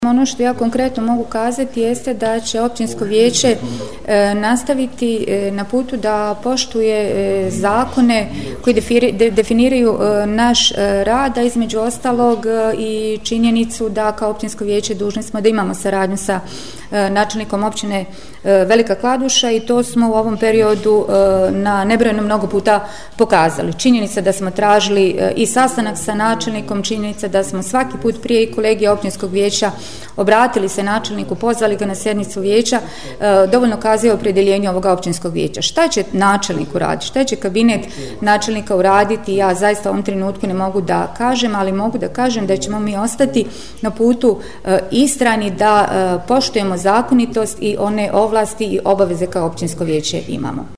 Ono što ja konkretno mogu kazati jeste da će općinsko vijeće nastaviti na putu da poštuje zakone koji definiraju naš rad, a između ostalog i činjenicu da kao općinsko vijeće dužni smo da imamo saradnju sa načelnikom općine Velika Kladuša i to smo u ovom periodu na nebrojeno mnogo puta pokazali. Činjenica da smo tražili i sastanak sa načelnikom, činjenica da smo svaki put prije i kolegija općinskog vijeća obratili se načelniku, pozvali ga na sjednicu vijeća, dovoljno kazuje o opredjeljenju ovoga općinskog vijeća. Šta će načelnik uraditi? Šta će kabinet načelnika uraditi? Ja zaista u ovom trenutku ne mogu da kažem, ali mogu da kažem da ćemo mi ostati na putu istrajni da poštujemo zakonitost i one ovlasti i obaveze kao općinsko vijeće imamo.